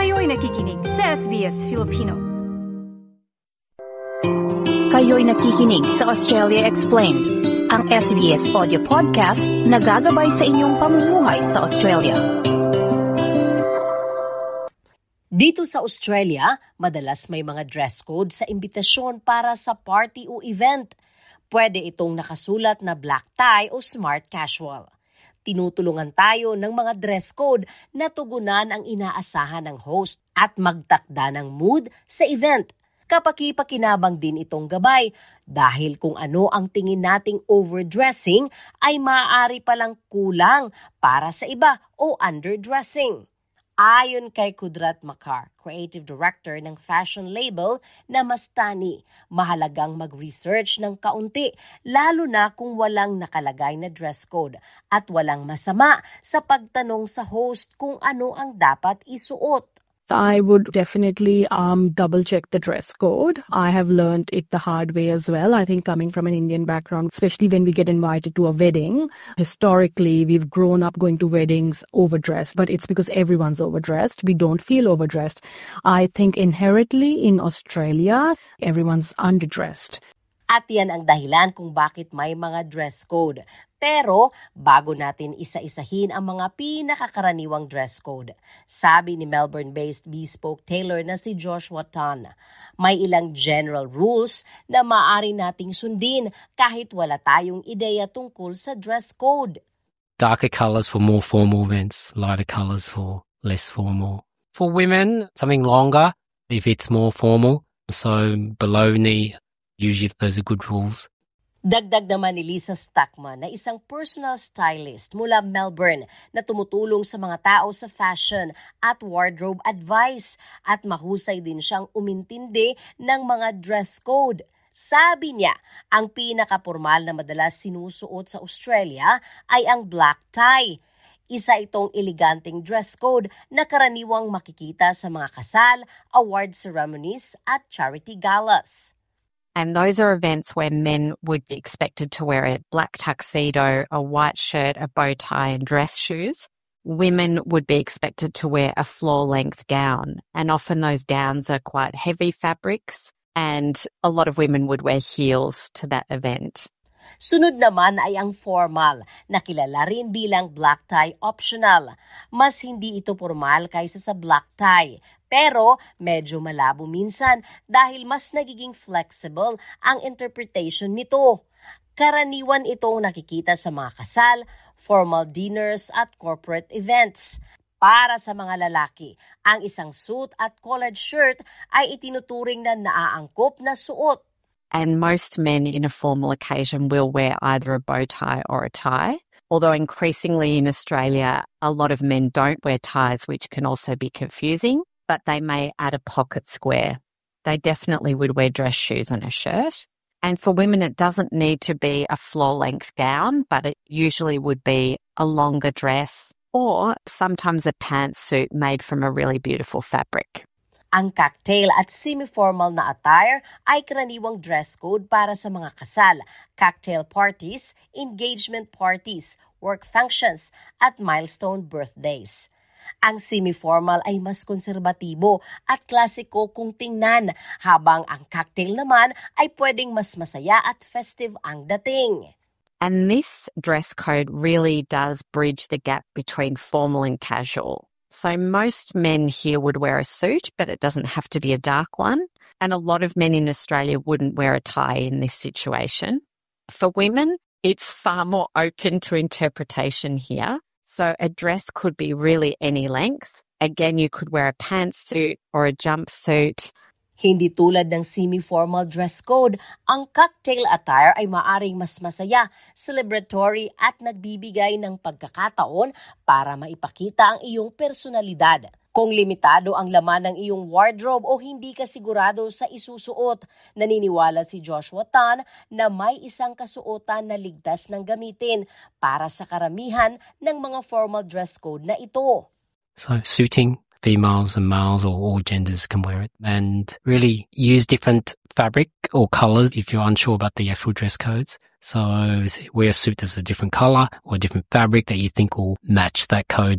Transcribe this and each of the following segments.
Kayo'y nakikinig sa SBS Filipino. Kayo'y nakikinig sa Australia Explained, ang SBS audio podcast na gagabay sa inyong pamumuhay sa Australia. Dito sa Australia, madalas may mga dress code sa imbitasyon para sa party o event. Pwede itong nakasulat na black tie o smart casual. Tinutulungan tayo ng mga dress code na tugunan ang inaasahan ng host at magtakda ng mood sa event. Kapaki-pakinabang din itong gabay dahil kung ano ang tingin nating overdressing ay maaari palang kulang para sa iba o underdressing. Ayon kay Kudrat Makar, creative director ng fashion label na Mastani, mahalagang mag-research ng kaunti lalo na kung walang nakalagay na dress code at walang masama sa pagtanong sa host kung ano ang dapat isuot. I would definitely double check the dress code. I have learned it the hard way as well. I think coming from an Indian background, especially when we get invited to a wedding, historically we've grown up going to weddings overdressed, but it's because everyone's overdressed. We don't feel overdressed. I think inherently in Australia, everyone's underdressed. At yan ang dahilan kung bakit may mga dress code. Pero bago natin isa-isahin ang mga pinakakaraniwang dress code, sabi ni Melbourne-based bespoke tailor na si Joshua Tan, may ilang general rules na maaari nating sundin kahit wala tayong ideya tungkol sa dress code. Darker colours for more formal events, lighter colours for less formal. For women, something longer if it's more formal, so below knee, usually those are good rules. Dagdag naman ni Lisa Stackman na isang personal stylist mula Melbourne na tumutulong sa mga tao sa fashion at wardrobe advice at mahusay din siyang umintindi ng mga dress code. Sabi niya, ang pinakapormal na madalas sinusuot sa Australia ay ang black tie. Isa itong eleganteng dress code na karaniwang makikita sa mga kasal, award ceremonies at charity galas. And those are events where men would be expected to wear a black tuxedo, a white shirt, a bow tie and dress shoes. Women would be expected to wear a floor-length gown, and often those gowns are quite heavy fabrics, and a lot of women would wear heels to that event. Sunod naman ay ang formal, na kilala rin bilang black tie optional. Mas hindi ito formal kaysa sa black tie, pero medyo malabo minsan dahil mas nagiging flexible ang interpretation nito. Karaniwan itong nakikita sa mga kasal, formal dinners at corporate events. Para sa mga lalaki, ang isang suit at collared shirt ay itinuturing na naaangkop na suot. And most men in a formal occasion will wear either a bow tie or a tie. Although increasingly in Australia, a lot of men don't wear ties, which can also be confusing, but they may add a pocket square. They definitely would wear dress shoes and a shirt. And for women, it doesn't need to be a floor-length gown, but it usually would be a longer dress or sometimes a pantsuit made from a really beautiful fabric. Ang cocktail at semi-formal na attire ay karaniwang dress code para sa mga kasal, cocktail parties, engagement parties, work functions, at milestone birthdays. Ang semi-formal ay mas konserbatibo at klasiko kung tingnan, habang ang cocktail naman ay pwedeng mas masaya at festive ang dating. And this dress code really does bridge the gap between formal and casual. So most men here would wear a suit, but it doesn't have to be a dark one. And a lot of men in Australia wouldn't wear a tie in this situation. For women, it's far more open to interpretation here. So a dress could be really any length. Again, you could wear a pantsuit or a jumpsuit. Hindi tulad ng semi-formal dress code, ang cocktail attire ay maaring mas masaya, celebratory at nagbibigay ng pagkakataon para maipakita ang iyong personalidad. Kung limitado ang laman ng iyong wardrobe o hindi ka sigurado sa isusuot, naniniwala si Joshua Tan na may isang kasuotan na ligtas ng gamitin para sa karamihan ng mga formal dress code na ito. So suiting, females and males or all genders can wear it, and really use different fabric or colours if you're unsure about the actual dress codes. So wear a suit that's a different colour or a different fabric that you think will match that code.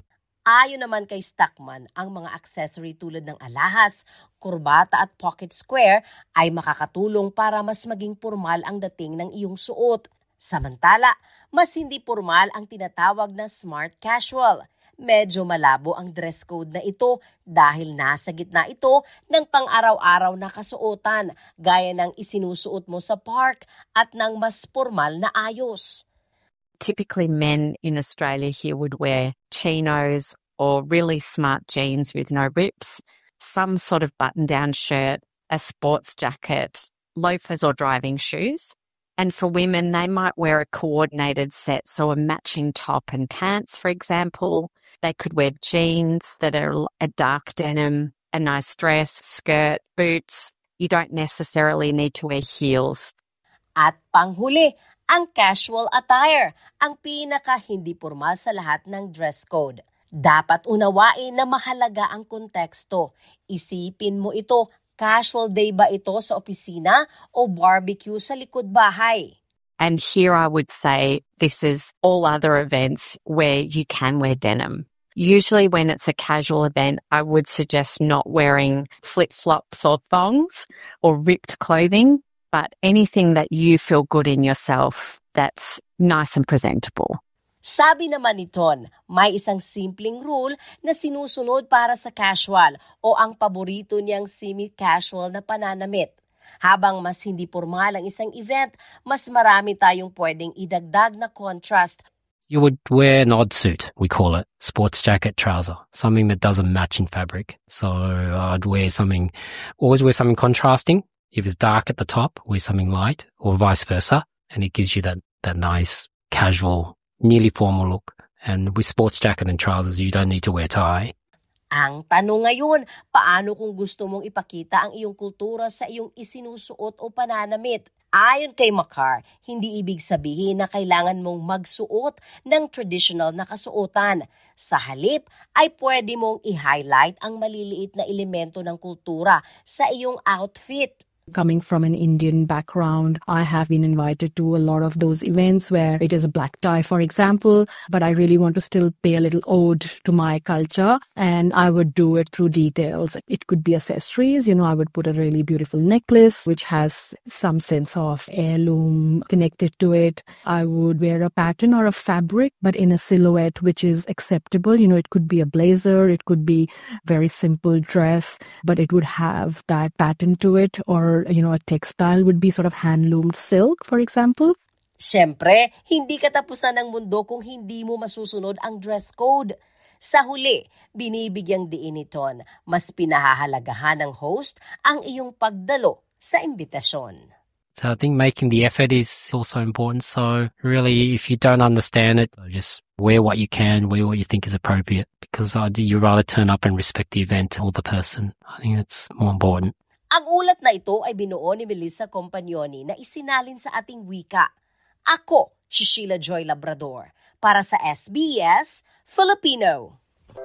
Ayon naman kay Stockman, ang mga accessory tulad ng alahas, kurbata at pocket square ay makakatulong para mas maging formal ang dating ng iyong suot. Samantala, mas hindi formal ang tinatawag na smart casual. Medyo malabo ang dress code na ito dahil nasa gitna ito ng pang-araw-araw na kasuotan gaya ng isinusuot mo sa park at ng mas formal na ayos. Typically, men in Australia here would wear chinos or really smart jeans with no rips, some sort of button-down shirt, a sports jacket, loafers or driving shoes. And for women, they might wear a coordinated set, so a matching top and pants, for example. They could wear jeans that are a dark denim, a nice dress, skirt, boots. You don't necessarily need to wear heels. At panghuli, ang casual attire, ang pinaka hindi formal sa lahat ng dress code. Dapat unawain na mahalaga ang konteksto. Isipin mo ito, casual day ba ito sa opisina o barbecue sa likod bahay? And here I would say this is all other events where you can wear denim. Usually when it's a casual event, I would suggest not wearing flip-flops or thongs or ripped clothing, but anything that you feel good in yourself that's nice and presentable. Sabi naman ni Ton, may isang simpleng rule na sinusunod para sa casual o ang paborito niyang semi-casual na pananamit. Habang mas hindi formal ang isang event, mas marami tayong pwedeng idagdag na contrast. You would wear an odd suit, we call it, sports jacket, trouser, something that doesn't match in fabric. So I'd always wear something contrasting. If it's dark at the top, wear something light or vice versa. And it gives you that nice casual nearly formal look. And with sports jacket and trousers, you don't need to wear tie. Ang tanong ngayon, paano kung gusto mong ipakita ang iyong kultura sa iyong isinusuot o pananamit? Ayon kay Makar, hindi ibig sabihin na kailangan mong magsuot ng traditional na kasuotan. Sa halip ay pwede mong i-highlight ang maliliit na elemento ng kultura sa iyong outfit. Coming from an Indian background, I have been invited to a lot of those events where it is a black tie, for example, but I really want to still pay a little ode to my culture, and I would do it through details. It could be accessories, I would put a really beautiful necklace which has some sense of heirloom connected to it. I would wear a pattern or a fabric, but in a silhouette which is acceptable. It could be a blazer, it could be very simple dress, but it would have that pattern to it, or a textile would be sort of hand-loomed silk, for example. Siyempre, hindi katapusan ng mundo kung hindi mo masusunod ang dress code. Sa huli, binibigyang diin niton, mas pinahahalagahan ng host ang iyong pagdalo sa imbitasyon. So I think making the effort is also important. So really, if you don't understand it, just wear what you can, wear what you think is appropriate, because you'd rather turn up and respect the event or the person. I think it's more important. Ang ulat na ito ay binuo ni Melissa Compagnoni na isinalin sa ating wika. Ako, si Sheila Joy Labrador, para sa SBS Filipino.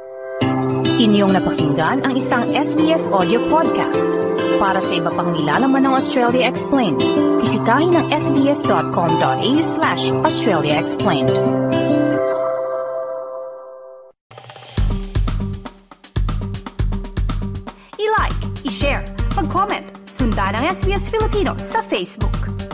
Inyong napakinggan ang isang SBS audio podcast. Para sa iba pang nilalaman ng Australia Explained, bisitahin ang sbs.com.au/Australia Explained. I-like, i-share, mag-comment, sundan ang SBS Filipino sa Facebook.